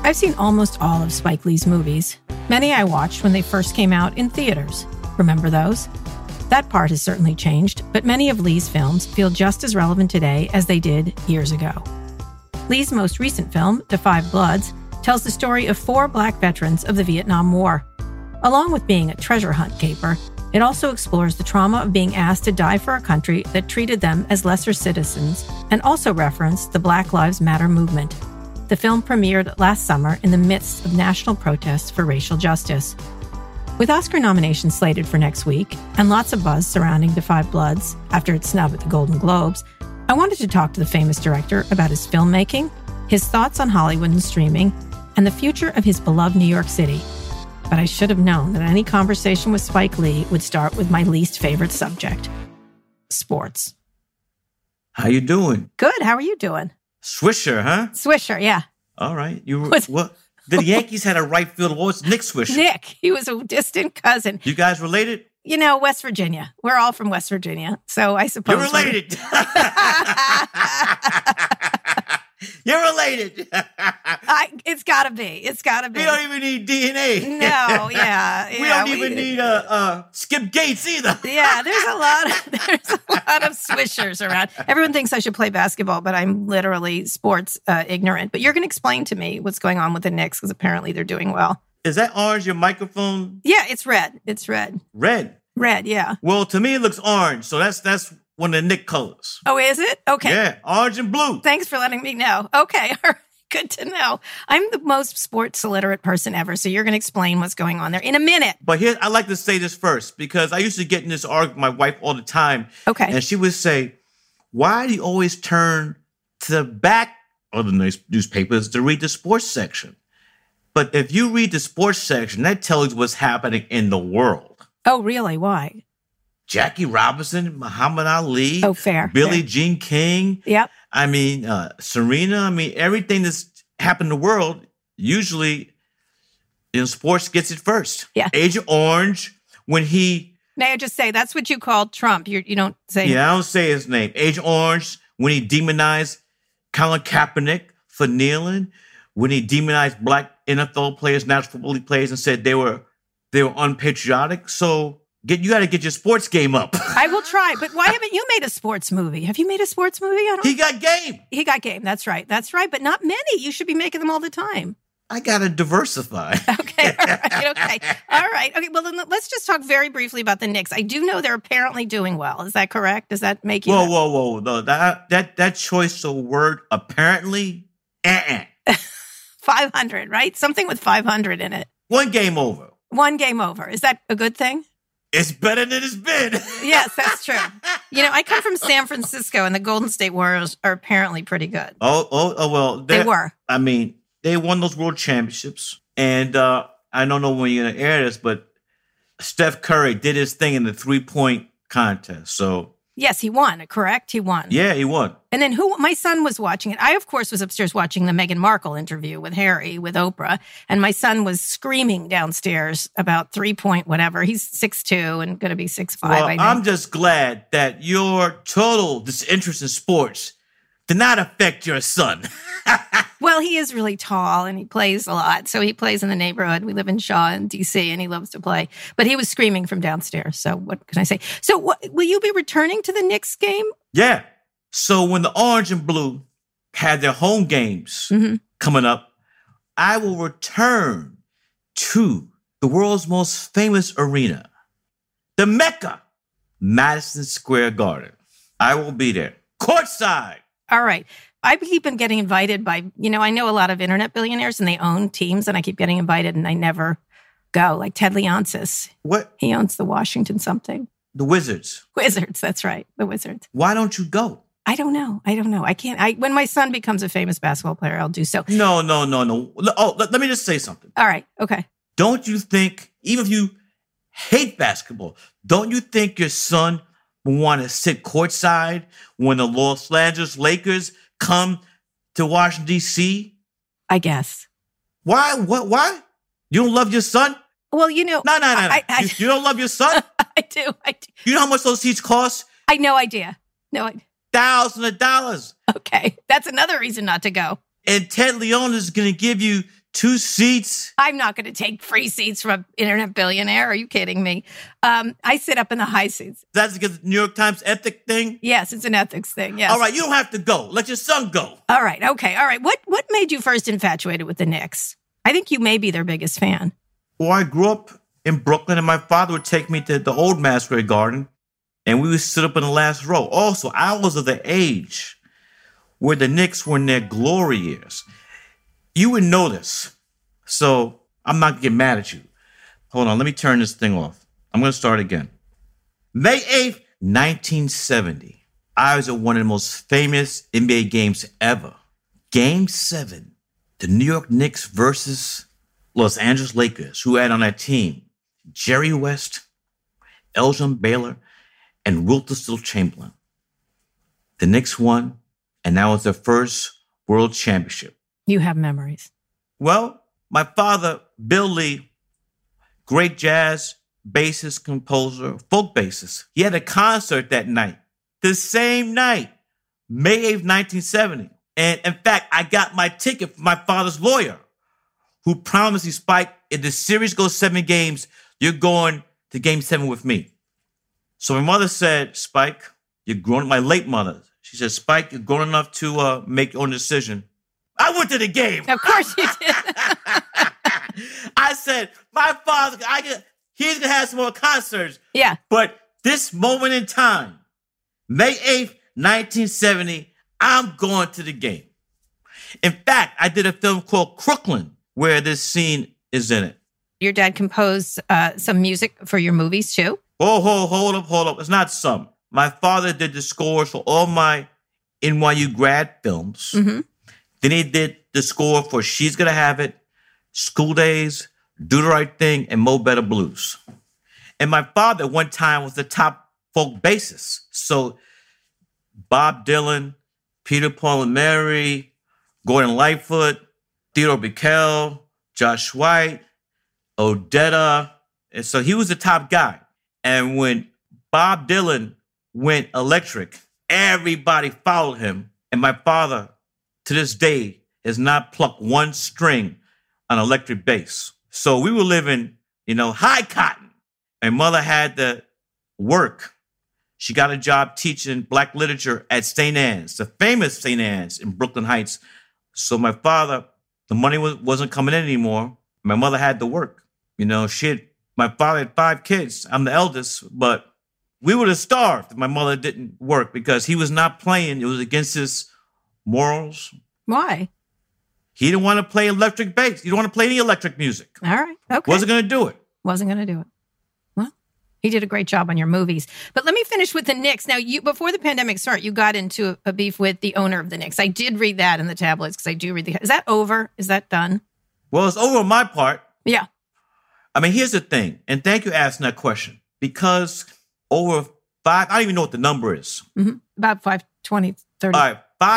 I've seen almost all of Spike Lee's movies. Many I watched when they first came out in theaters. Remember those? That part has certainly changed, but many of Lee's films feel just as relevant today as they did years ago. Lee's most recent film, Da 5 Bloods, tells the story of 4 Black veterans of the Vietnam War. Along with being a treasure hunt caper, it also explores the trauma of being asked to die for a country that treated them as lesser citizens, and also referenced the Black Lives Matter movement. The film premiered last summer in the midst of national protests for racial justice. With Oscar nominations slated for next week, and lots of buzz surrounding Da 5 Bloods after its snub at the Golden Globes, I wanted to talk to the famous director about his filmmaking, his thoughts on Hollywood and streaming, and the future of his beloved New York City. But I should have known that any conversation with Spike Lee would start with my least favorite subject, sports. How you doing? Good. How are you doing? Swisher, huh? Swisher, yeah. All right. What? The Yankees had a right fielder. What was Nick Swisher? Nick. He was a distant cousin. You guys related? You know, West Virginia. We're all from West Virginia, so I suppose you're related. You're related. It's got to be. It's got to be. We don't even need DNA. No, yeah. We don't even need Skip Gates either. Yeah, there's a lot of swishers around. Everyone thinks I should play basketball, but I'm literally sports ignorant. But you're going to explain to me what's going on with the Knicks because apparently they're doing well. Is that orange, your microphone? Yeah, it's red. It's red. Red? Red, yeah. Well, to me, it looks orange. So that's one of the Knick colors. Oh, is it? Okay. Yeah, orange and blue. Thanks for letting me know. Okay, all right. Good to know. I'm the most sports illiterate person ever, so you're going to explain what's going on there in a minute. But here, I like to say this first, because I used to get in this argument with my wife all the time. Okay. And she would say, why do you always turn to the back of the newspapers to read the sports section? But if you read the sports section, that tells you what's happening in the world. Oh, really? Why? Jackie Robinson, Muhammad Ali. Oh, fair. Billie fair. Jean King. Yep. I mean, Serena. I mean, everything that's happened in the world, usually in sports gets it first. Yeah. Agent Orange, when he... May I just say, that's what you call Trump. You don't say... Yeah, I don't say his name. Agent Orange, when he demonized Colin Kaepernick for kneeling, when he demonized black NFL players, National Football League players, and said they were unpatriotic. So... You got to get your sports game up. I will try, but why haven't you made a sports movie? Have you made a sports movie? He got game. He got game. That's right. That's right. But not many. You should be making them all the time. I got to diversify. Okay. All right. Okay. Well, then let's just talk very briefly about the Knicks. I do know they're apparently doing well. Is that correct? Does that make you... Whoa. No, that choice of word, apparently, 500, right? Something with 500 in it. One game over. Is that a good thing? It's better than it's been. Yes, that's true. You know, I come from San Francisco, and the Golden State Warriors are apparently pretty good. Oh, well. They were. I mean, they won those world championships. And I don't know when you're going to air this, but Steph Curry did his thing in the 3-point contest. So... Yes, he won, correct? He won. Yeah, he won. And then my son was watching it. I, of course, was upstairs watching the Meghan Markle interview with Harry, with Oprah. And my son was screaming downstairs about 3-point whatever. He's 6'2" and going to be 6'5", well, I think. I'm just glad that your total disinterest in sports did not affect your son. Well, he is really tall and he plays a lot. So he plays in the neighborhood. We live in Shaw in D.C. and he loves to play. But he was screaming from downstairs. So what can I say? So will you be returning to the Knicks game? Yeah. So when the Orange and Blue had their home games coming up, I will return to the world's most famous arena, the Mecca, Madison Square Garden. I will be there, courtside. All right. I keep getting invited by, I know a lot of internet billionaires and they own teams and I keep getting invited and I never go. Like Ted Leonsis. What? He owns the Washington something. The Wizards. Wizards, that's right. The Wizards. Why don't you go? I don't know. I can't. When my son becomes a famous basketball player, I'll do so. No. Oh, let me just say something. All right. Okay. Don't you think, even if you hate basketball, don't you think your son will want to sit courtside when the Los Angeles Lakers come to Washington, D.C.? I guess. Why? Why? You don't love your son? Well, No. You don't love your son? I do. You know how much those seats cost? I no idea. Thousands of dollars. Okay. That's another reason not to go. And Ted Leon is going to give you 2 seats. I'm not going to take free seats from an internet billionaire. Are you kidding me? I sit up in the high seats. That's because the New York Times ethic thing? Yes, it's an ethics thing. Yes. All right, you don't have to go. Let your son go. All right. Okay. All right. What made you first infatuated with the Knicks? I think you may be their biggest fan. Well, I grew up in Brooklyn, and my father would take me to the old Masquerade Garden, and we would sit up in the last row. Also, I was of the age where the Knicks were in their glory years. You would know this, so I'm not going to get mad at you. Hold on, let me turn this thing off. I'm going to start again. May 8th, 1970. I was at one of the most famous NBA games ever. Game 7. The New York Knicks versus Los Angeles Lakers, who had on that team Jerry West, Elgin Baylor, and Wilton Still Chamberlain. The Knicks won, and that was their first world championship. You have memories. Well, my father, Bill Lee, great jazz bassist, composer, folk bassist. He had a concert that night, the same night, May 8th, 1970. And in fact, I got my ticket from my father's lawyer, who promised me, Spike, if the series goes 7 games, you're going to game 7 with me. So my mother said, Spike, you're grown, my late mother. She said, Spike, you're grown enough to make your own decision. I went to the game. Of course you did. I said, my father, he's going to have some more concerts. Yeah. But this moment in time, May 8th, 1970, I'm going to the game. In fact, I did a film called Crooklyn, where this scene is in it. Your dad composed some music for your movies, too? Hold up. It's not some. My father did the scores for all my NYU grad films. Mm-hmm. Then he did the score for She's Gonna Have It, School Days, Do the Right Thing, and Mo Better Blues. And my father at one time was the top folk bassist. So Bob Dylan, Peter, Paul and Mary, Gordon Lightfoot, Theodore Bikel, Josh White, Odetta. And so he was the top guy. And when Bob Dylan went electric, everybody followed him. And my father, to this day, has not plucked one string on electric bass. So we were living, high cotton. My mother had to work. She got a job teaching Black literature at St. Anne's, the famous St. Anne's in Brooklyn Heights. So my father, the money wasn't coming in anymore. My mother had to work. My father had 5 kids. I'm the eldest, but we would have starved if my mother didn't work because he was not playing. It was against his morals. Why? He didn't want to play electric bass. He didn't want to play any electric music. All right. Okay. Wasn't going to do it. Wasn't going to do it. Well, he did a great job on your movies. But let me finish with the Knicks. Now, before the pandemic started, you got into a beef with the owner of the Knicks. I did read that in the tabloids because I do read Is that over? Is that done? Well, it's over on my part. Yeah. I mean, here's the thing. And thank you for asking that question. Because over 5, I don't even know what the number is. Mm-hmm. About 520, 30. All right.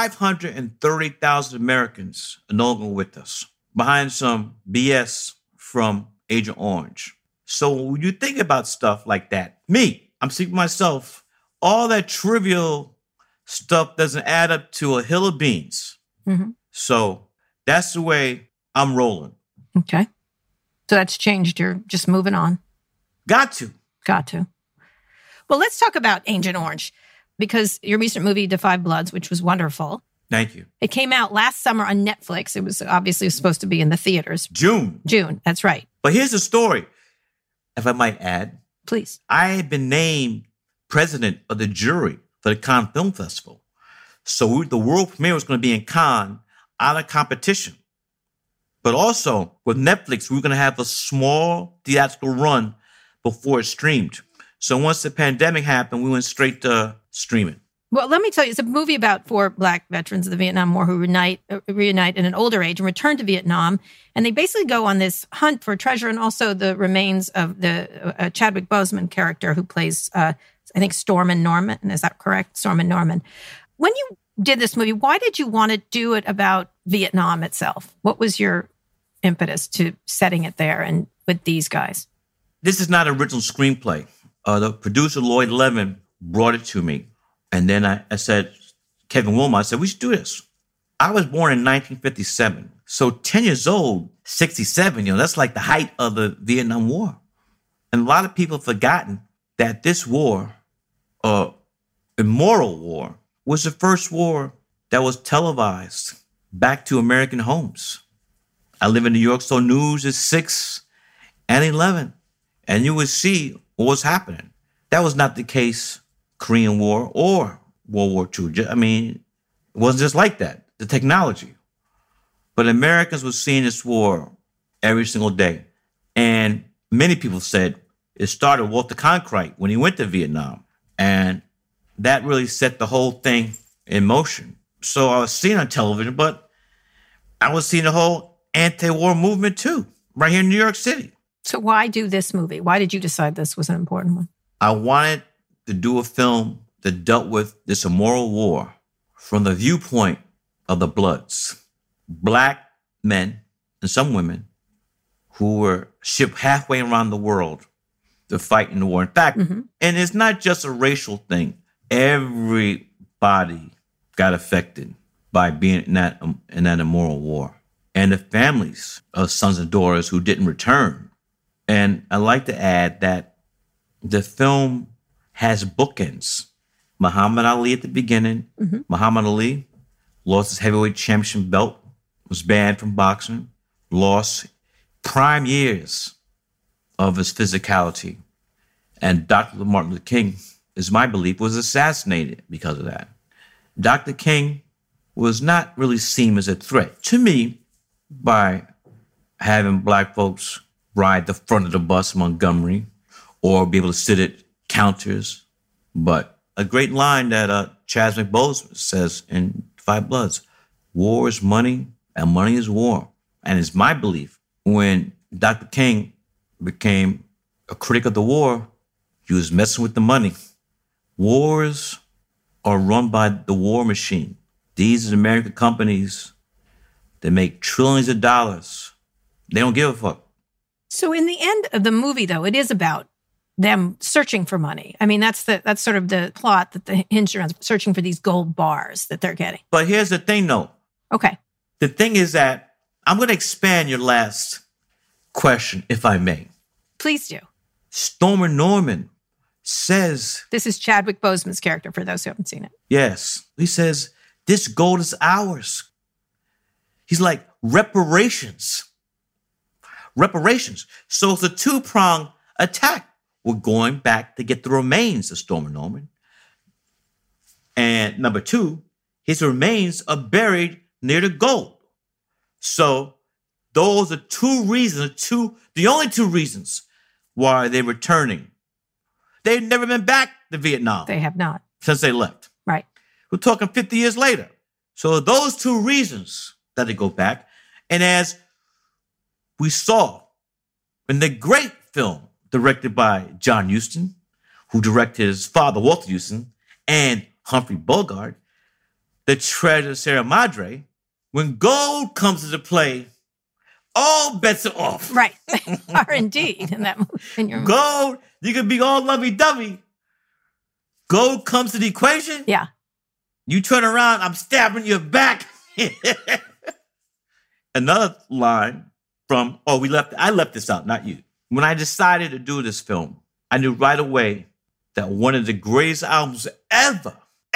530,000 Americans are no longer with us behind some BS from Agent Orange. So when you think about stuff like that, I'm speaking myself, all that trivial stuff doesn't add up to a hill of beans. Mm-hmm. So that's the way I'm rolling. Okay. So that's changed. You're just moving on. Got to. Well, let's talk about Agent Orange. Because your recent movie, Da 5 Bloods, which was wonderful. Thank you. It came out last summer on Netflix. It was obviously supposed to be in the theaters. June, that's right. But here's the story, if I might add. Please. I had been named president of the jury for the Cannes Film Festival. So the world premiere was going to be in Cannes out of competition. But also, with Netflix, we were going to have a small theatrical run before it streamed. So once the pandemic happened, we went straight to streaming. Well, let me tell you, it's a movie about 4 Black veterans of the Vietnam War who reunite in an older age and return to Vietnam. And they basically go on this hunt for treasure and also the remains of the Chadwick Boseman character who plays, I think, Stormin Norman. Is that correct? Stormin Norman. When you did this movie, why did you want to do it about Vietnam itself? What was your impetus to setting it there and with these guys? This is not an original screenplay. The producer, Lloyd Levin, brought it to me. And then I said, Kevin Wilmot, I said, we should do this. I was born in 1957. So 10 years old, 67, that's like the height of the Vietnam War. And a lot of people have forgotten that this war, immoral war, was the first war that was televised back to American homes. I live in New York, so news is 6 and 11. And you would see what was happening. That was not the case Korean War or World War II. I mean, it wasn't just like that, the technology. But Americans were seeing this war every single day. And many people said it started with Walter Cronkite when he went to Vietnam. And that really set the whole thing in motion. So I was seeing on television, but I was seeing the whole anti-war movement too, right here in New York City. So why do this movie? Why did you decide this was an important one? I wanted to do a film that dealt with this immoral war from the viewpoint of the Bloods, Black men and some women who were shipped halfway around the world to fight in the war. In fact, and it's not just a racial thing. Everybody got affected by being in that immoral war. And the families of sons and daughters who didn't return. And I'd like to add that the film has bookends. Muhammad Ali at the beginning. Muhammad Ali lost his heavyweight championship belt, was banned from boxing, lost prime years of his physicality. And Dr. Martin Luther King, is my belief, was assassinated because of that. Dr. King was not really seen as a threat to me by having Black folks ride the front of the bus in Montgomery or be able to sit at counters. But a great line that Chadwick Boseman says in Five Bloods, war is money and money is war. And it's my belief when Dr. King became a critic of the war, he was messing with the money. Wars are run by the war machine. These are American companies that make trillions of dollars. They don't give a fuck. So in the end of the movie, though, it is about them searching for money. I mean, that's sort of the plot that the hinge around, searching for these gold bars that they're getting. But here's the thing, though. Okay. The thing is that I'm going to expand your last question, if I may. Please do. Stormer Norman says... This is Chadwick Boseman's character, for those who haven't seen it. Yes. He says, this gold is ours. He's like, reparations. Reparations. So it's a two-pronged attack. We're going back to get the remains of Stormer Norman. And number two, his remains are buried near the gold. So those are two reasons, the only two reasons why they're returning. They've never been back to Vietnam. They have not. Since they left. Right. We're talking 50 years later. So those two reasons that they go back. And as we saw in the great film directed by John Huston, who directed his father, Walter Huston, and Humphrey Bogart, The Treasure of Sierra Madre, when gold comes into play, all bets are off. Right. They are indeed in that movie. In your gold, you can be all lovey-dovey. Gold comes to the equation. Yeah. You turn around, I'm stabbing your back. Another line from, I left this out, not you. When I decided to do this film, I knew right away that one of the greatest albums ever,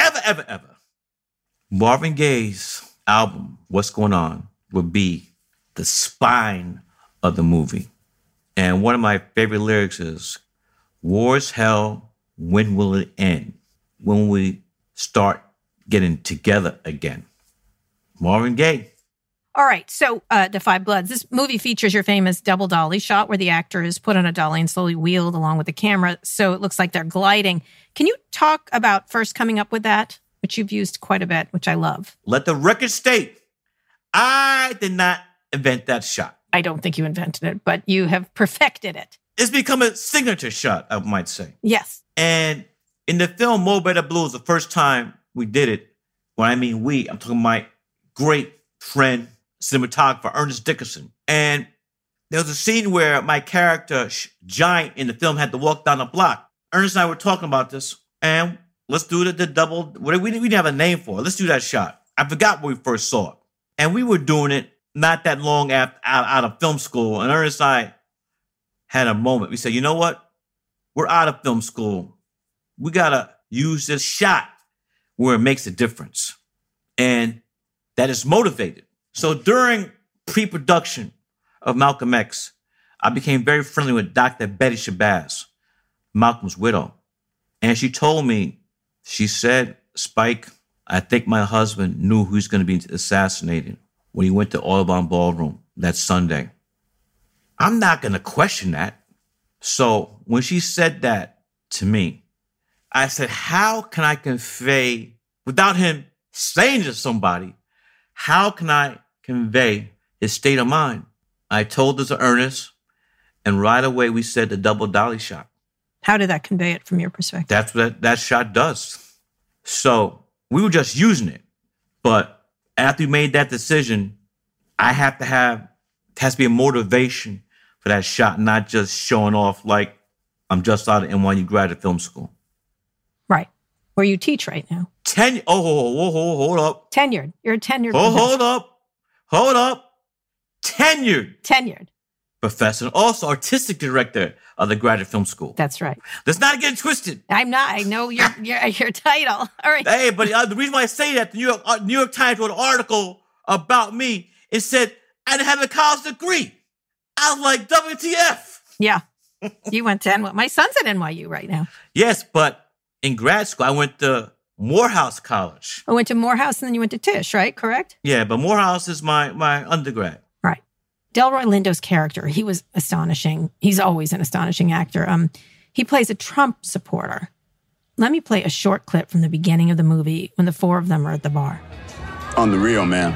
Marvin Gaye's album, What's Going On, would be the spine of the movie. And one of my favorite lyrics is, war's hell, when will it end? When we start getting together again. Marvin Gaye. All right, so The Five Bloods. This movie features your famous double dolly shot where the actor is put on a dolly and slowly wheeled along with the camera, so it looks like they're gliding. Can you talk about first coming up with that, which you've used quite a bit, which I love? Let the record state, I did not invent that shot. I don't think you invented it, but you have perfected it. It's become a signature shot, I might say. Yes. And in the film Mo Better Blues, the first time we did it, when I mean we, I'm talking my great friend, cinematographer, Ernest Dickerson. And there was a scene where my character, Giant, in the film had to walk down a block. Ernest and I were talking about this, and let's do the double, we didn't have a name for it. Let's do that shot. I forgot when we first saw it. And we were doing it not that long out of film school, and Ernest and I had a moment. We said, you know what? We're out of film school. We got to use this shot where it makes a difference. And that is motivated. So during pre-production of Malcolm X, I became very friendly with Dr. Betty Shabazz, Malcolm's widow. And she told me, she said, Spike, I think my husband knew who was going to be assassinated when he went to Audubon Ballroom that Sunday. I'm not going to question that. So when she said that to me, I said, how can I convey, without him saying to somebody, how can I convey his state of mind? I told this to Ernest, and right away we said the double dolly shot. How did that convey it from your perspective? That's what that shot does. So we were just using it. But after we made that decision, it has to be a motivation for that shot, not just showing off like I'm just out of NYU graduate film school. Right. Where you teach right now. Hold up. Tenured. You're a tenured professor. Hold up. Tenured. Professor, and also artistic director of the graduate film school. That's right. Let's not get twisted. I'm not. I know your title. All right. Hey, but the reason why I say that, the New York Times wrote an article about me. It said I didn't have a college degree. I was like, WTF? Yeah. You went to NYU. My son's at NYU right now. Yes, but in grad school, I went to Morehouse College. I went to Morehouse and then you went to Tisch, right? Correct? Yeah, but Morehouse is my undergrad. Right. Delroy Lindo's character, he was astonishing. He's always an astonishing actor. He plays a Trump supporter. Let me play a short clip from the beginning of the movie when the four of them are at the bar. On the real, man.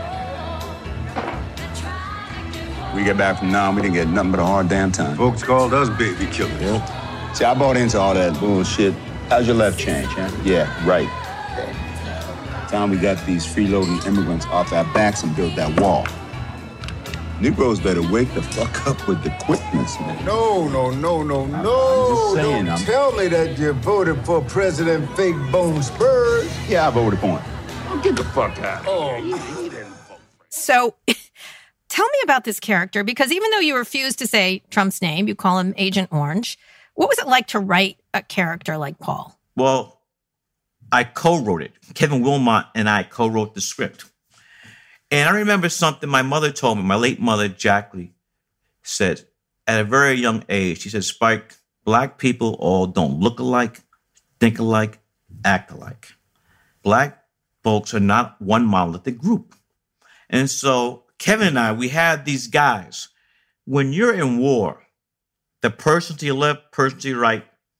We get back from now, we didn't get nothing but a hard damn time. Folks called us baby killers. Yeah. See, I bought into all that bullshit. How's your left change, huh? Yeah, right. Time we got these freeloading immigrants off our backs and built that wall. Negroes better wake the fuck up with the quickness, man. No. saying, Don't tell me that you voted for President Fake Bone Spurs. Yeah, I voted for him. Oh, get the fuck out of here. So tell me about this character, because even though you refuse to say Trump's name, you call him Agent Orange. What was it like to write a character like Paul? Well, I co-wrote it. Kevin Wilmot and I co-wrote the script. And I remember something my mother told me, my late mother, Jackie, said at a very young age. She said, Spike, Black people all don't look alike, think alike, act alike. Black folks are not one monolithic group. And so Kevin and I, we had these guys. When you're in war, the person to your left, person to your right,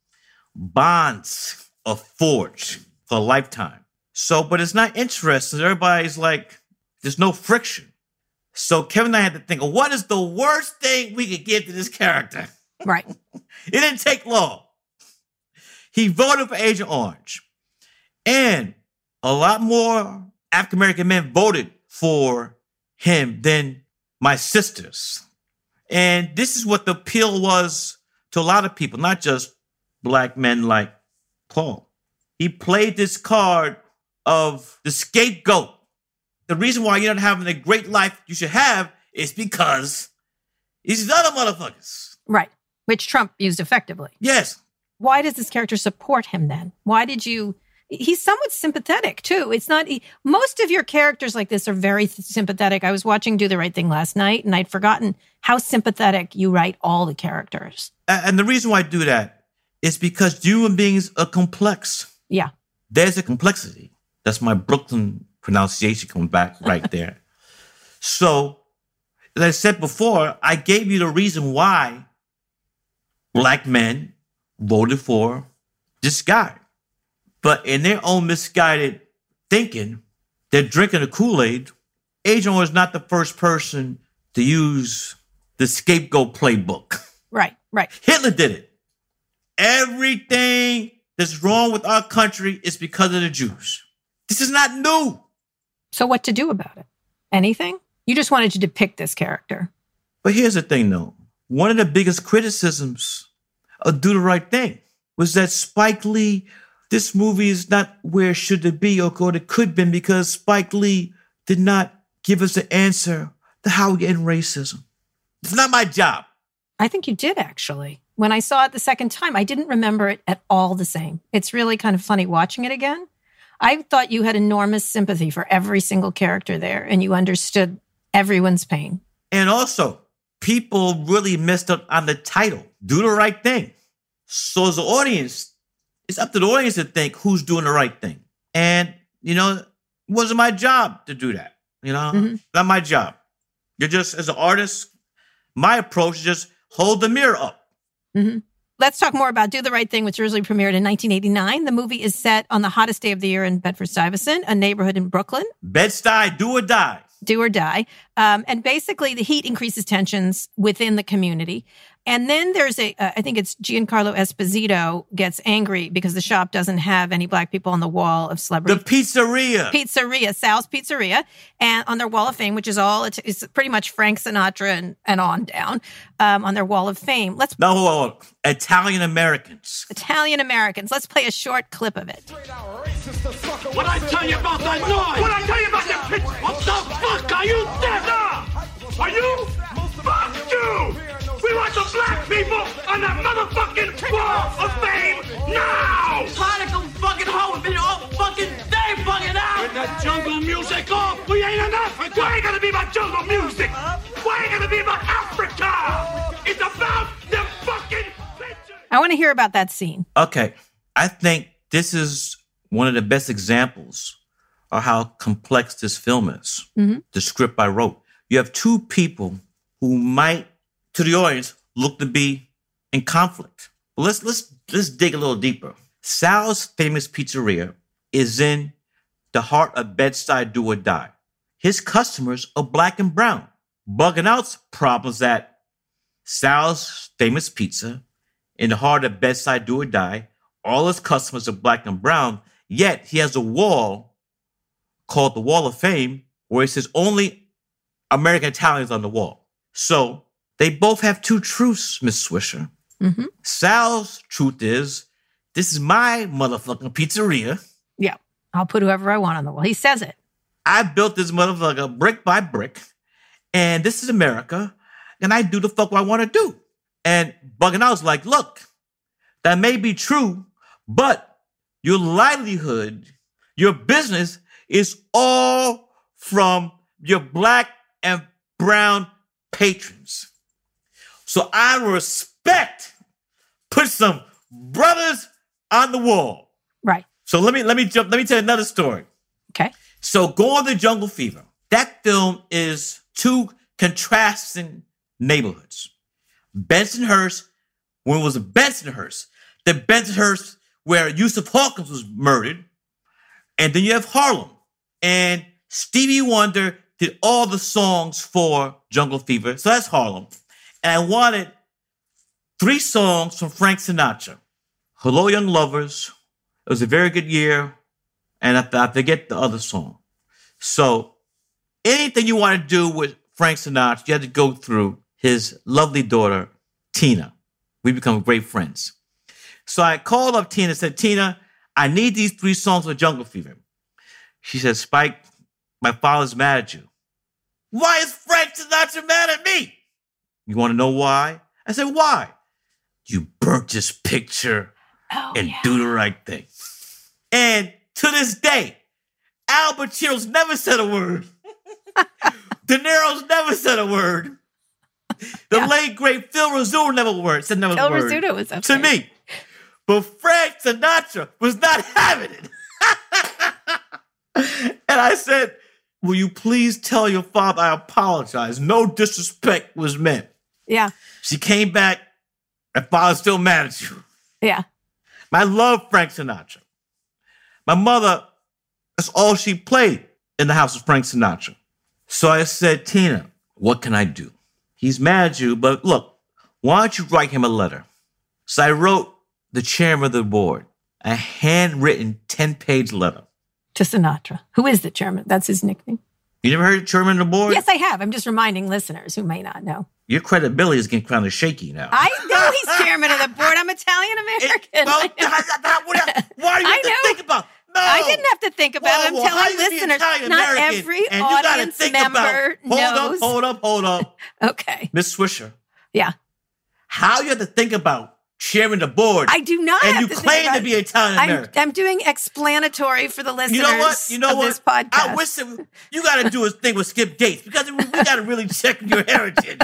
bonds are forged for a lifetime. So, but it's not interesting. Everybody's like, there's no friction. So Kevin and I had to think, what is the worst thing we could give to this character? Right. It didn't take long. He voted for Agent Orange. And a lot more African-American men voted for him than my sisters. And this is what the appeal was to a lot of people, not just Black men like Paul. He played this card of the scapegoat. The reason why you're not having a great life you should have is because these other motherfuckers. Right. Which Trump used effectively. Yes. Why does this character support him then? Why did you... He's somewhat sympathetic, too. It's not... Most of your characters like this are very sympathetic. I was watching Do the Right Thing last night, and I'd forgotten how sympathetic you write all the characters. And the reason why I do that is because human beings are complex. Yeah. There's a complexity. That's my Brooklyn pronunciation coming back right there. So, as I said before, I gave you the reason why Black men voted for this guy. But in their own misguided thinking, they're drinking the Kool-Aid. Agent Orange is not the first person to use the scapegoat playbook. Right. Hitler did it. Everything that's wrong with our country is because of the Jews. This is not new. So what to do about it? Anything? You just wanted to depict this character. But here's the thing, though. One of the biggest criticisms of Do the Right Thing was that Spike Lee, this movie is not where should it be or what it could have been because Spike Lee did not give us an answer how we end racism. It's not my job. I think you did, actually. When I saw it the second time, I didn't remember it at all the same. It's really kind of funny watching it again. I thought you had enormous sympathy for every single character there, and you understood everyone's pain. And also, people really messed up on the title, Do the Right Thing. So as an audience, it's up to the audience to think who's doing the right thing. And, it wasn't my job to do that. Not my job. You're just, as an artist, my approach is just hold the mirror up. Mm-hmm. Let's talk more about Do the Right Thing, which originally premiered in 1989. The movie is set on the hottest day of the year in Bedford-Stuyvesant, a neighborhood in Brooklyn. Bed-Stuy, do or die. Do or die. And basically, the heat increases tensions within the community. And then there's I think it's Giancarlo Esposito gets angry because the shop doesn't have any Black people on the wall of celebrity. The pizzeria. Sal's Pizzeria. And on their wall of fame, which is it's pretty much Frank Sinatra and on down, on their wall of fame. No, Italian Americans. Let's play a short clip of it. What I tell you about that noise? What I tell you about that pitch? What the fuck are you deaf? Are you? Fuck you! We want the Black people on that motherfucking wall of fame now! Particle fucking hoe have been all fucking day fucking out! With that jungle music off, we ain't in Africa! Why ain't gonna be about jungle music? Why ain't gonna be about Africa? It's about the fucking bitches! I want to hear about that scene. Okay. I think this is one of the best examples of how complex this film is. Mm-hmm. The script I wrote. You have two people who might, to the audience, look to be in conflict. Let's dig a little deeper. Sal's Famous Pizzeria is in the heart of Bed-Stuy, do or die. His customers are Black and brown. Bugging Out's problem is that Sal's Famous Pizza, in the heart of Bed-Stuy, do or die, all his customers are Black and brown, yet he has a wall called the Wall of Fame where it says only American Italians on the wall. So they both have two truths, Miss Swisher. Mm-hmm. Sal's truth is, this is my motherfucking pizzeria. Yeah, I'll put whoever I want on the wall. He says it. I built this motherfucker brick by brick, and this is America, and I do the fuck what I want to do. And Bugging Out's like, look, that may be true, but your livelihood, your business is all from your Black and brown patrons. So I respect, put some brothers on the wall. Right. So let me tell you another story. Okay. So Gone to Jungle Fever. That film is two contrasting neighborhoods. Bensonhurst, when it was Bensonhurst, the Bensonhurst where Yusuf Hawkins was murdered, and then you have Harlem. And Stevie Wonder did all the songs for Jungle Fever. So that's Harlem. And I wanted 3 songs from Frank Sinatra. Hello, Young Lovers. It was a very good year. And I forget the other song. So anything you want to do with Frank Sinatra, you had to go through his lovely daughter, Tina. We become great friends. So I called up Tina and said, Tina, I need these 3 songs for Jungle Fever. She said, Spike, my father's mad at you. Why is Frank Sinatra mad at me? You want to know why? I said, why? You burnt this picture and do the right thing. And to this day, Al Pacino's never said a word. De Niro's never said a word. The late, great Phil Rizzuto said never a word. Phil Rizzuto was up to me. But Frank Sinatra was not having it. And I said, will you please tell your father I apologize? No disrespect was meant. Yeah. She came back. My father's still mad at you. Yeah. I love Frank Sinatra. My mother, that's all she played in the house was Frank Sinatra. So I said, Tina, what can I do? He's mad at you, but look, why don't you write him a letter? So I wrote the chairman of the board a handwritten 10-page letter. To Sinatra, who is the chairman. That's his nickname. You never heard of chairman of the board? Yes, I have. I'm just reminding listeners who may not know. Your credibility is getting kind of shaky now. I know he's chairman of the board. I'm Italian American. Why do you have to think about? I didn't have to think about it. I'm telling listeners, not every audience member knows. Hold up. Okay. Miss Swisher. Yeah. How you have to think about chairing the board. I do not and have you to claim think to be Italian American. I'm doing explanatory for the listeners You know what? This podcast. I wish you got to do a thing with Skip Gates because we got to really check your heritage.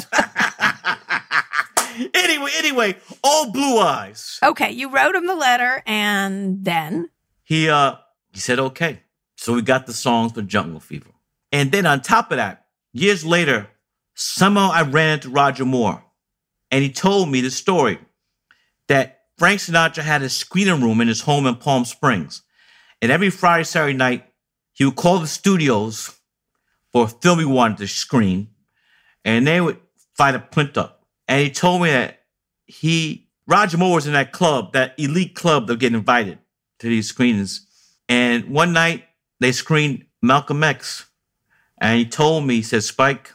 Anyway, old Blue Eyes. Okay, you wrote him the letter, and then? He said, okay. So we got the songs for Jungle Fever. And then on top of that, years later, somehow I ran into Roger Moore. And he told me the story that Frank Sinatra had a screening room in his home in Palm Springs. And every Friday, Saturday night, he would call the studios for a film he wanted to screen. And they would find a print up. And he told me that Roger Moore was in that club, that elite club that would get invited to these screenings. And one night, they screened Malcolm X. And he told me, he said, Spike,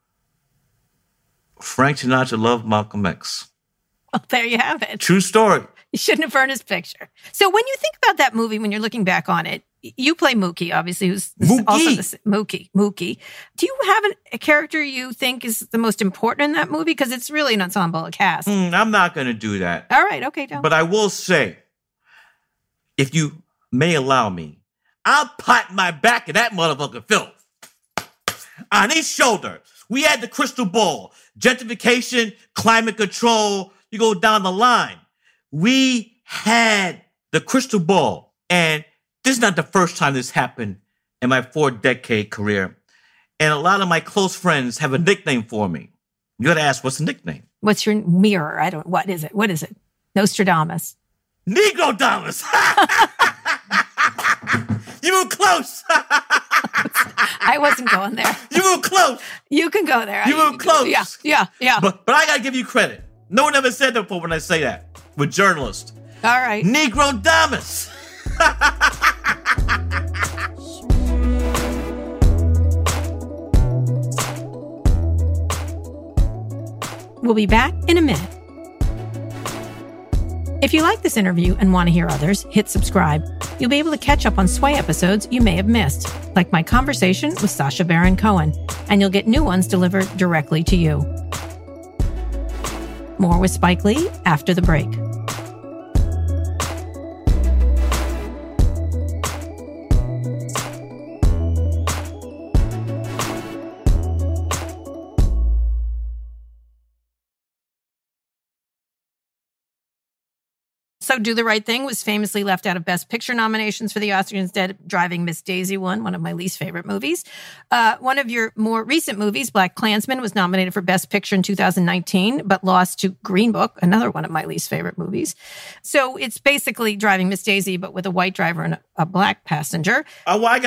Frank Sinatra loved Malcolm X. Well, there you have it. True story. You shouldn't have burned his picture. So when you think about that movie, when you're looking back on it, you play Mookie, obviously, who's also Mookie. Do you have a character you think is the most important in that movie? Because it's really an ensemble cast. I'm not going to do that. All right, okay, don't. But I will say, if you may allow me, I'll pat my back in that motherfucking film. On his shoulder, we had the crystal ball, gentrification, climate control. You go down the line. We had the crystal ball. And this is not the first time this happened in my 4-decade career. And a lot of my close friends have a nickname for me. You got to ask, what's the nickname? What's your mirror? What is it? Nostradamus. Negro-damus. You were close. I wasn't going there. You were close. You can go there. You were close. Yeah. But I got to give you credit. No one ever said that before when I say that. With journalists. All right. Negro-damus. We'll be back in a minute. If you like this interview and want to hear others, hit subscribe. You'll be able to catch up on Sway episodes you may have missed, like my conversation with Sacha Baron Cohen, and you'll get new ones delivered directly to you. More with Spike Lee after the break. So Do the Right Thing was famously left out of Best Picture nominations for the Oscars. Instead, Driving Miss Daisy won, one of my least favorite movies. One of your more recent movies, BlacKkKlansman, was nominated for Best Picture in 2019, but lost to Green Book, another one of my least favorite movies. So it's basically Driving Miss Daisy, but with a white driver and a black passenger. Oh, well, I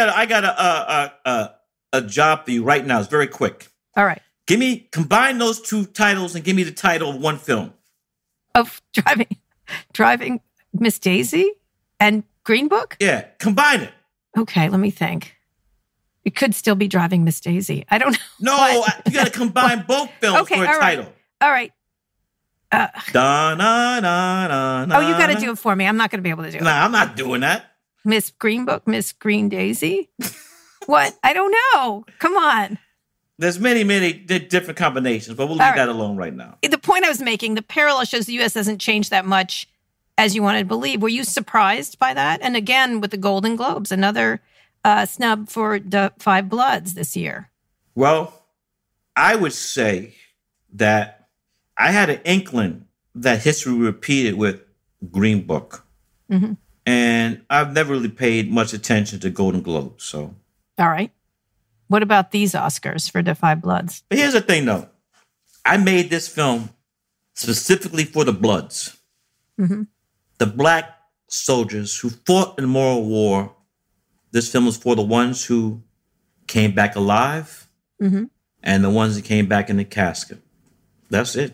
got a job for you right now. It's very quick. All right. Combine those two titles and give me the title of one film. Of Driving Miss Daisy and Green Book? Yeah, combine it. Okay, let me think. It could still be Driving Miss Daisy. I don't know. No, you got to combine both films for a title. All right. Oh, you got to do it for me. I'm not going to be able to do it. Nah, I'm not doing that. Miss Green Book, Miss Green Daisy? What? I don't know. Come on. There's many different combinations, but we'll leave that alone right now. The point I was making, the parallel shows the U.S. hasn't changed that much as you wanted to believe. Were you surprised by that? And again, with the Golden Globes, another snub for the Five Bloods this year. Well, I would say that I had an inkling that history repeated with Green Book. Mm-hmm. And I've never really paid much attention to Golden Globes, so. All right. What about these Oscars for the Five Bloods? But here's the thing, though. I made this film specifically for the Bloods. Mm-hmm. The black soldiers who fought in the Moral War. This film was for the ones who came back alive and the ones that came back in the casket. That's it.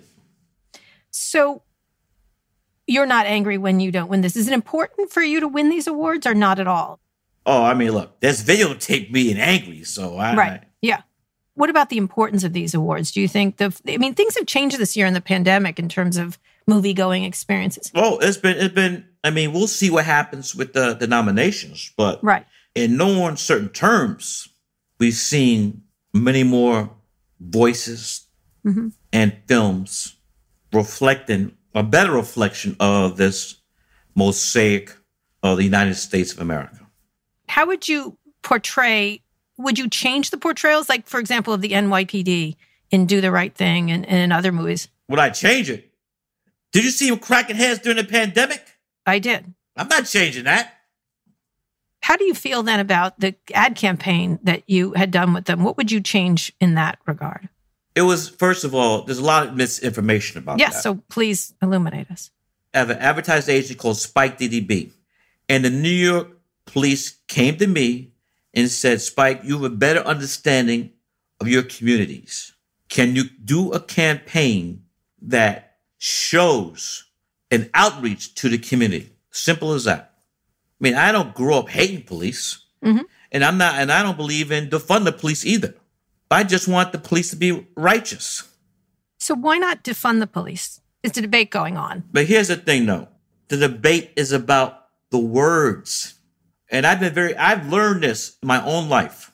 So you're not angry when you don't win this. Is it important for you to win these awards or not at all? Oh, I mean, look, there's videotape being angry, so Right, yeah. What about the importance of these awards? Do you think things have changed this year in the pandemic in terms of movie-going experiences? Well, it's been. I mean, we'll see what happens with the nominations, but Right. in no uncertain terms, we've seen many more voices and films reflecting a better reflection of this mosaic of the United States of America. How would you would you change the portrayals, like, for example, of the NYPD in Do the Right Thing and in other movies? Would I change it? Did you see him cracking heads during the pandemic? I did. I'm not changing that. How do you feel then about the ad campaign that you had done with them? What would you change in that regard? It was, first of all, there's a lot of misinformation about that. Yes, so please illuminate us. I have an advertising agency called Spike DDB. And the New York police came to me and said, Spike, you have a better understanding of your communities. Can you do a campaign that shows an outreach to the community? Simple as that. I mean, I don't grow up hating police, and I don't believe in defund the police either. I just want the police to be righteous. So why not defund the police? Is the debate going on? But here's the thing, though. The debate is about the words. And I've learned this in my own life,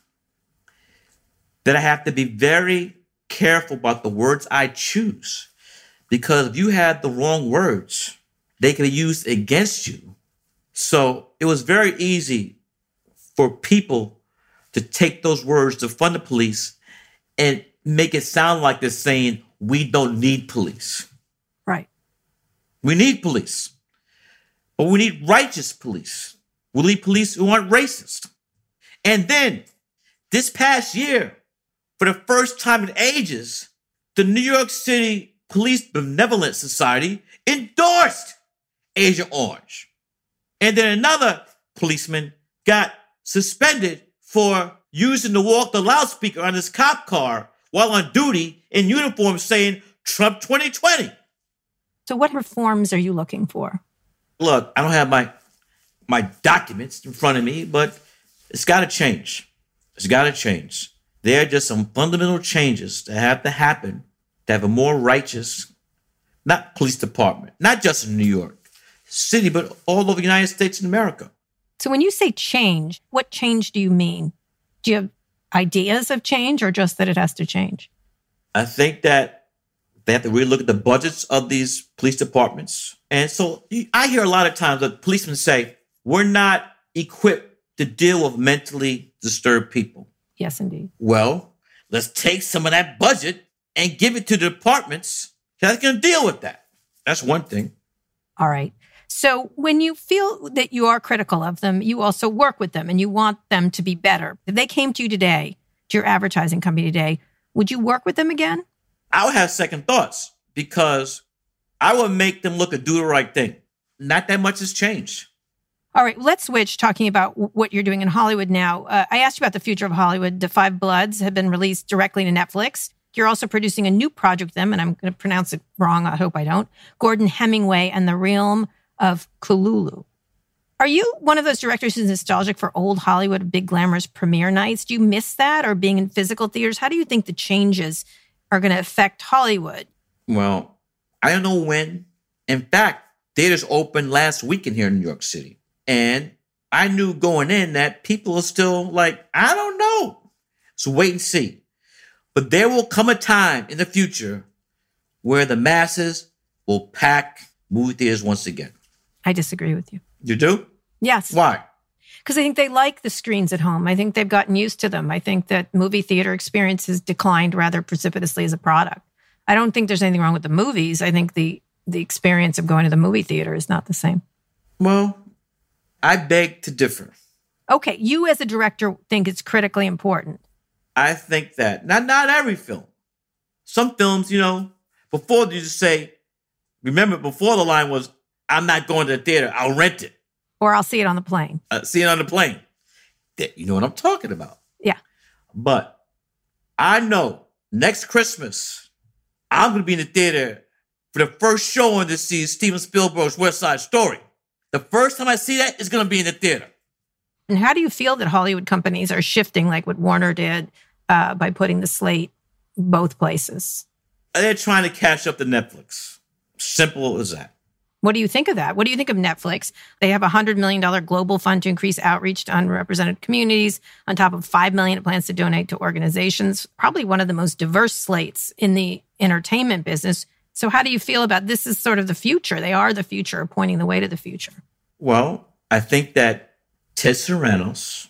that I have to be very careful about the words I choose. Because if you have the wrong words, they can be used against you. So it was very easy for people to take those words to fund the police and make it sound like they're saying, we don't need police. Right. We need police. But we need righteous police. We need police who aren't racist. And then, this past year, for the first time in ages, the New York City Police Benevolent Society endorsed Agent Orange. And then another policeman got suspended for using the walk-the loudspeaker on his cop car while on duty in uniform saying, Trump 2020. So what reforms are you looking for? Look, I don't have my documents in front of me, but it's got to change. It's got to change. There are just some fundamental changes that have to happen to have a more righteous, not police department, not just in New York City, but all over the United States and America. So when you say change, what change do you mean? Do you have ideas of change or just that it has to change? I think that they have to really look at the budgets of these police departments. And so I hear a lot of times that policemen say, we're not equipped to deal with mentally disturbed people. Yes, indeed. Well, let's take some of that budget and give it to the departments that can deal with that. That's one thing. All right. So when you feel that you are critical of them, you also work with them and you want them to be better. If they came to you today, to your advertising company today, would you work with them again? I would have second thoughts because I would make them look and do the right thing. Not that much has changed. All right, let's switch talking about what you're doing in Hollywood now. I asked you about the future of Hollywood. The Five Bloods have been released directly to Netflix. You're also producing a new project with them, and I'm going to pronounce it wrong. I hope I don't. Gordon Hemingway and the Realm of Kululu. Are you one of those directors who's nostalgic for old Hollywood big glamorous premiere nights? Do you miss that or being in physical theaters? How do you think the changes are going to affect Hollywood? Well, I don't know when. In fact, theaters opened last weekend here in New York City. And I knew going in that people are still like, I don't know. So wait and see. But there will come a time in the future where the masses will pack movie theaters once again. I disagree with you. You do? Yes. Why? Because I think they like the screens at home. I think they've gotten used to them. I think that movie theater experience has declined rather precipitously as a product. I don't think there's anything wrong with the movies. I think the experience of going to the movie theater is not the same. Well, I beg to differ. Okay, you as a director think it's critically important. I think that. Not every film. Some films, before you just say, remember before the line was, I'm not going to the theater, I'll rent it. Or I'll see it on the plane. See it on the plane. You know what I'm talking about. Yeah. But I know next Christmas, I'm going to be in the theater for the first showing to see Steven Spielberg's West Side Story. The first time I see that is going to be in the theater. And how do you feel that Hollywood companies are shifting like what Warner did by putting the slate both places? They're trying to catch up to Netflix. Simple as that. What do you think of that? What do you think of Netflix? They have a $100 million global fund to increase outreach to underrepresented communities. On top of $5 million it plans to donate to organizations. Probably one of the most diverse slates in the entertainment business. So how do you feel about this is sort of the future? They are the future, pointing the way to the future. Well, I think that Ted Sarandos,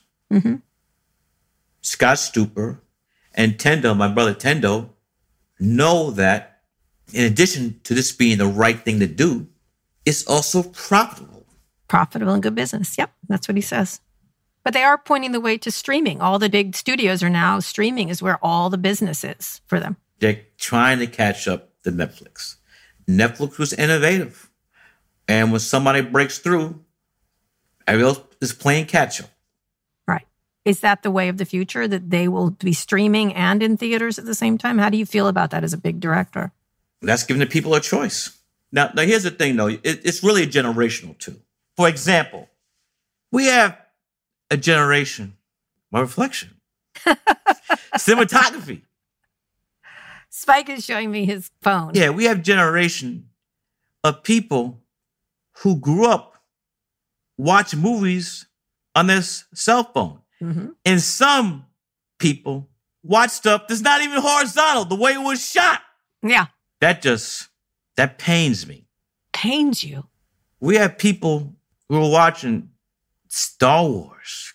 Scott Stuper, and Tendo, my brother Tendo, know that in addition to this being the right thing to do, it's also profitable. Profitable and good business. Yep, that's what he says. But they are pointing the way to streaming. All the big studios are now streaming is where all the business is for them. They're trying to catch up to Netflix. Netflix was innovative. And when somebody breaks through, everyone else is playing catch up. Right. Is that the way of the future, that they will be streaming and in theaters at the same time? How do you feel about that as a big director? That's giving the people a choice. Now here's the thing, though. It's really generational, too. For example, we have a generation, my reflection, cinematography. Spike is showing me his phone. Yeah, we have a generation of people who grew up watching movies on their cell phone. And some people watch stuff that's not even horizontal, the way it was shot. Yeah. That pains me. Pains you? We have people who are watching Star Wars,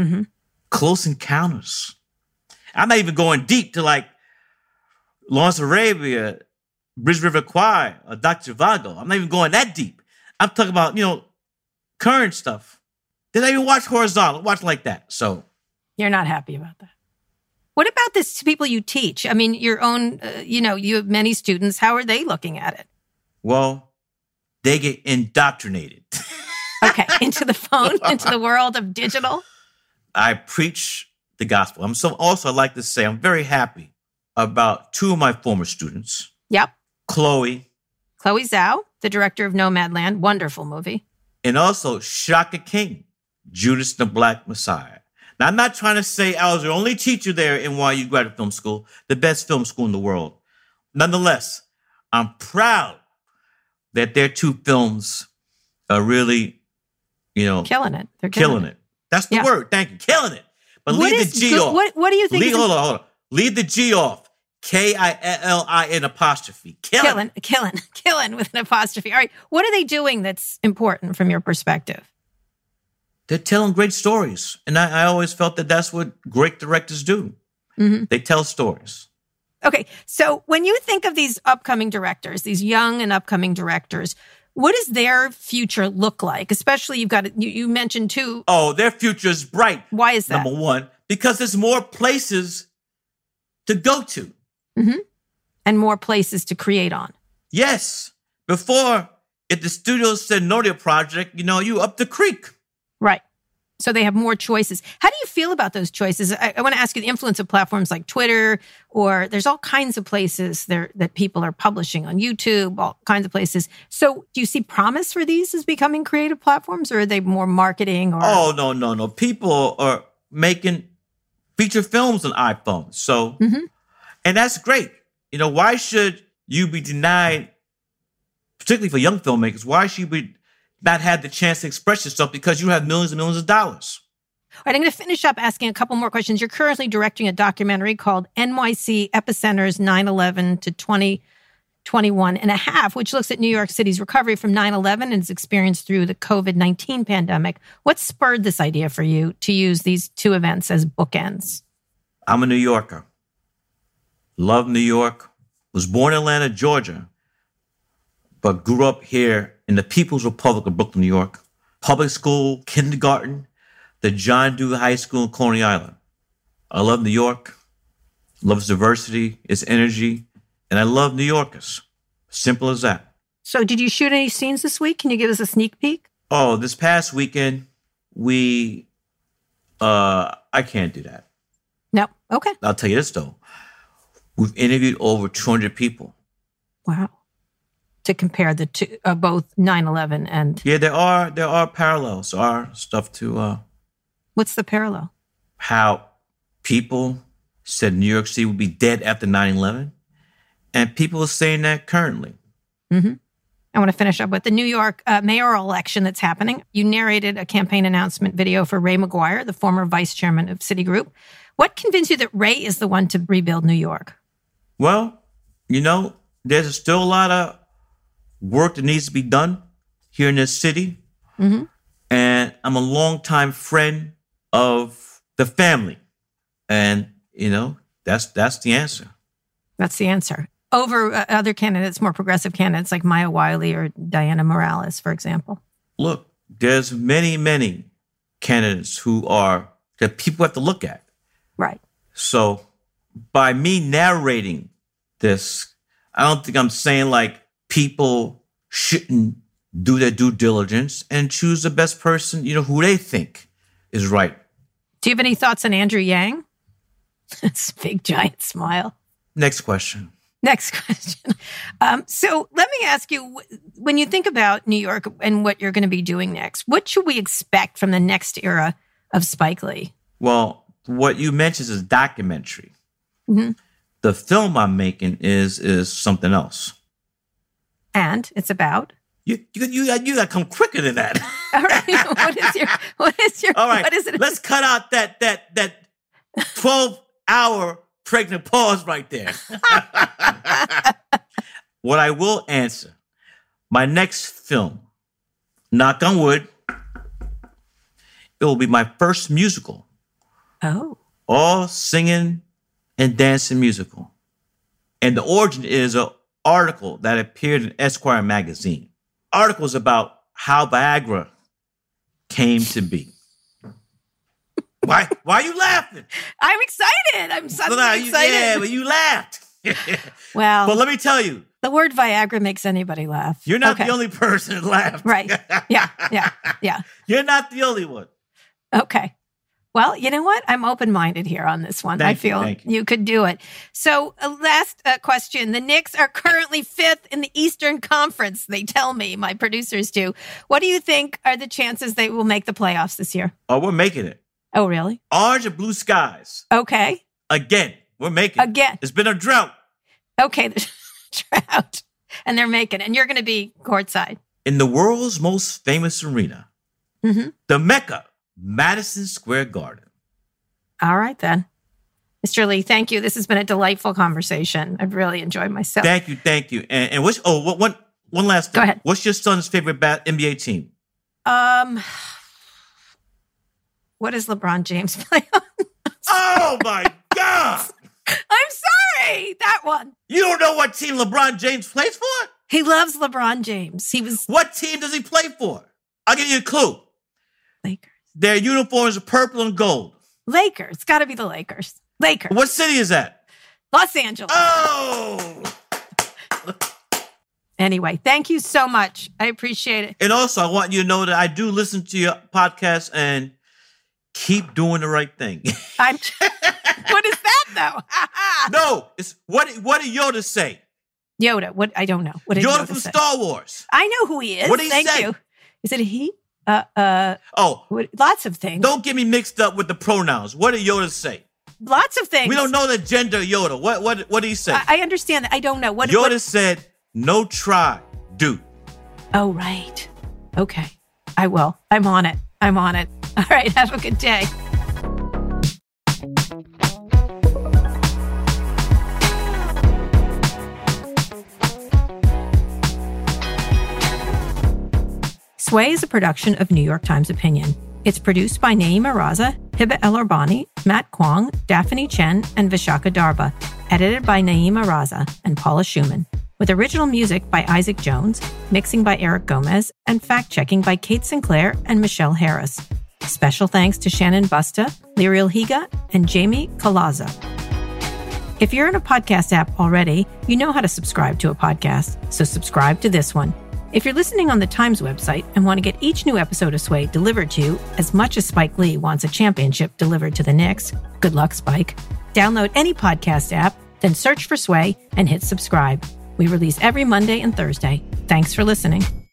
Close Encounters. I'm not even going deep to like Lawrence of Arabia, Bridge River Kwai, or Dr. Vago. I'm not even going that deep. I'm talking about, current stuff. They don't even watch horizontal, watch like that. So you're not happy about that. What about this people you teach? I mean, your own, you have many students. How are they looking at it? Well, they get indoctrinated. Okay, into the phone, into the world of digital? I preach the gospel. I'd like to say I'm very happy about two of my former students. Yep. Chloe Zhao, the director of Nomadland, wonderful movie. And also Shaka King, Judas the Black Messiah. Now, I'm not trying to say I was the only teacher there in NYU Graduate Film School, the best film school in the world. Nonetheless, I'm proud that their two films are really, killing it. They're killing it. That's the word. Thank you. Killing it. But leave the G off. What do you think? Hold on. Leave the G off. K-I-L-L-I-N apostrophe. Killing with an apostrophe. All right. What are they doing that's important from your perspective? They're telling great stories. And I always felt that that's what great directors do. They tell stories. Okay. So when you think of these upcoming directors, these young and upcoming directors, what does their future look like? Especially you mentioned too. Oh, their future is bright. Why is that? Number one, because there's more places to go to. And more places to create on. Yes. Before, if the studio said no to a project, you up the creek. Right. So they have more choices. How do you feel about those choices? I want to ask you the influence of platforms like Twitter, or there's all kinds of places there that people are publishing on YouTube, all kinds of places. So do you see promise for these as becoming creative platforms, or are they more marketing? Oh, no. People are making feature films on iPhones. So, and that's great. Why should you be denied, particularly for young filmmakers, why should you be not had the chance to express yourself because you have millions and millions of dollars? All right, I'm going to finish up asking a couple more questions. You're currently directing a documentary called NYC Epicenters 9/11 to 2021 and a half, which looks at New York City's recovery from 9/11 and its experience through the COVID-19 pandemic. What spurred this idea for you to use these two events as bookends? I'm a New Yorker. Love New York. Was born in Atlanta, Georgia, but grew up here in the People's Republic of Brooklyn, New York. Public school, kindergarten, the John Dewey High School in Coney Island. I love New York, love its diversity, its energy, and I love New Yorkers. Simple as that. So did you shoot any scenes this week? Can you give us a sneak peek? Oh, this past weekend, I can't do that. No, okay. I'll tell you this, though. We've interviewed over 200 people. Wow. To compare the two, both 9/11 and... Yeah, there are parallels. There are stuff to... What's the parallel? How people said New York City would be dead after 9/11, and people are saying that currently. I want to finish up with the New York mayoral election that's happening. You narrated a campaign announcement video for Ray McGuire, the former vice chairman of Citigroup. What convinced you that Ray is the one to rebuild New York? Well, there's still a lot of work that needs to be done here in this city. Mm-hmm. And I'm a longtime friend of the family. And, that's the answer. That's the answer. Over other candidates, more progressive candidates like Maya Wiley or Diana Morales, for example? Look, there's many, many candidates that people have to look at. Right. So by me narrating this, I don't think I'm saying like people shouldn't do their due diligence and choose the best person, who they think is right. Do you have any thoughts on Andrew Yang? That's a big, giant smile. Next question. So let me ask you, when you think about New York and what you're going to be doing next, what should we expect from the next era of Spike Lee? Well, what you mentioned is a documentary. Mm-hmm. The film I'm making is something else. And it's about? You got to come quicker than that. All right. What is your? All right. What is it? Let's cut out that 12-hour pregnant pause right there. What I will answer, my next film, knock on wood, it will be my first musical. Oh. All singing and dancing musical. And the origin is an article that appeared in Esquire magazine. Articles about how Viagra came to be. Why are you laughing? I'm excited. I'm suddenly excited. Yeah, but you laughed. Well, but let me tell you. The word Viagra makes anybody laugh. You're not the only person that laughed. Right. Yeah. You're not the only one. Okay. Well, you know what? I'm open-minded here on this one. Thank I feel you. You could do it. So last question. The Knicks are currently 5th in the Eastern Conference, they tell me, my producers do. What do you think are the chances they will make the playoffs this year? Oh, we're making it. Oh, really? Orange and blue skies. Okay. Again. We're making it. Again. It's been a drought. Okay, there's a drought. And they're making it. And you're going to be courtside. In the world's most famous arena, the Mecca, Madison Square Garden. All right, then. Mr. Lee, thank you. This has been a delightful conversation. I've really enjoyed myself. Thank you. And one last thing. Go ahead. What's your son's favorite NBA team? What does LeBron James play on? Oh, my God. I'm sorry. That one. You don't know what team LeBron James plays for? He loves LeBron James. What team does he play for? I'll give you a clue. Lakers. Their uniforms are purple and gold. Lakers. It's got to be the Lakers. Lakers. What city is that? Los Angeles. Oh! Anyway, thank you so much. I appreciate it. And also, I want you to know that I do listen to your podcast and keep doing the right thing. What is that, though? No, it's what did Yoda say? Yoda. What? I don't know. What did Yoda from say? Star Wars. I know who he is. What did he Thank say? you. Is it a he? Lots of things. Don't get me mixed up with the pronouns. What did Yoda say? Lots of things. We don't know the gender of Yoda. What did he say? I understand that. I don't know. Yoda said, "No try, do." Oh, right. Okay. I will. I'm on it. All right. Have a good day. Sway is a production of New York Times Opinion. It's produced by Naeema Raza, Hiba El-Arbani, Matt Kwong, Daphne Chen, and Vishaka Darba. Edited by Naeema Raza and Paula Schumann. With original music by Isaac Jones, mixing by Eric Gomez, and fact-checking by Kate Sinclair and Michelle Harris. Special thanks to Shannon Busta, Liriel Higa, and Jamie Colaza. If you're in a podcast app already, you know how to subscribe to a podcast, so subscribe to this one. If you're listening on the Times website and want to get each new episode of Sway delivered to you as much as Spike Lee wants a championship delivered to the Knicks, good luck, Spike. Download any podcast app, then search for Sway and hit subscribe. We release every Monday and Thursday. Thanks for listening.